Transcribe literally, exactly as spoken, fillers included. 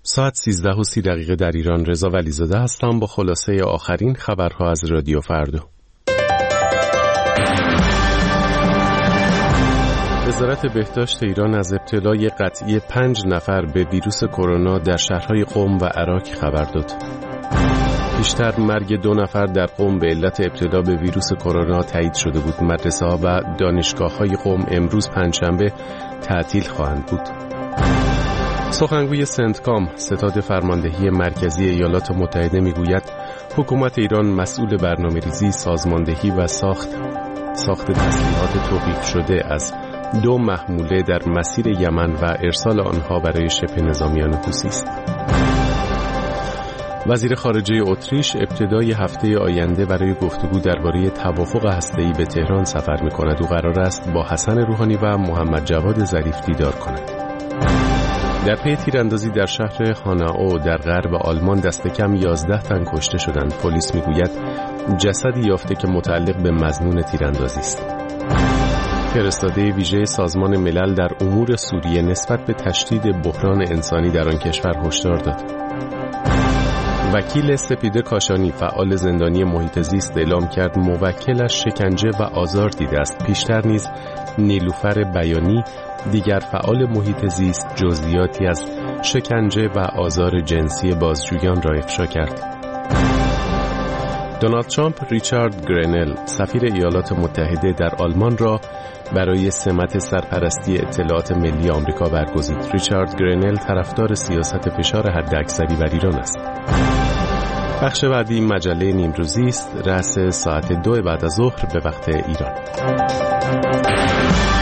ساعت سیزده و سی دقیقه در ایران. رضا ولیزاده هستم با خلاصه آخرین خبرها از رادیو فردا. وزارت بهداشت ایران از ابتلای قطعی پنج نفر به ویروس کرونا در شهرهای قم و عراق خبر داد. پیشتر مرگ دو نفر در قم به علت ابتلا به ویروس کرونا تایید شده بود. مدرسه‌ها و دانشگاه‌های قم امروز پنجشنبه تعطیل خواهند بود. سخنگوی سنتکام، ستاد فرماندهی مرکزی ایالات متحده میگوید حکومت ایران مسئول برنامه‌ریزی، سازماندهی و ساخت ساخت تسلیحات توقیف شده از دو محموله در مسیر یمن و ارسال آنها برای شبه نظامیان حوثی است. وزیر خارجه اتریش ابتدای هفته آینده برای گفتگو درباره توافق هسته‌ای به تهران سفر می‌کند. او قرار است با حسن روحانی و محمد جواد ظریف دیدار کند. در پی تیراندازی در شهر هانائو در غرب آلمان دست کم یازده تن کشته شدند. پلیس میگوید جسدی یافته که متعلق به مظنون تیراندازی است. فرستاده ویژه سازمان ملل در امور سوریه نسبت به تشدید بحران انسانی در آن کشور هشدار داد. وکیل سپیده کاشانی، فعال زندانی محیط زیست، اعلام کرد موکلش شکنجه و آزار دیده است. پیشتر نیز نیلوفر بیانی، دیگر فعال محیط زیست، جزئیاتی از شکنجه و آزار جنسی بازجویان را افشا کرد. دونالد ترامپ ریچارد گرنل، سفیر ایالات متحده در آلمان را برای سمت سرپرستی اطلاعات ملی آمریکا برگزید. ریچارد گرنل طرفدار سیاست فشار حداکثری بر ایران است. بخش بعدی مجله نیمروزی است، رأس ساعت دو بعد از ظهر به وقت ایران.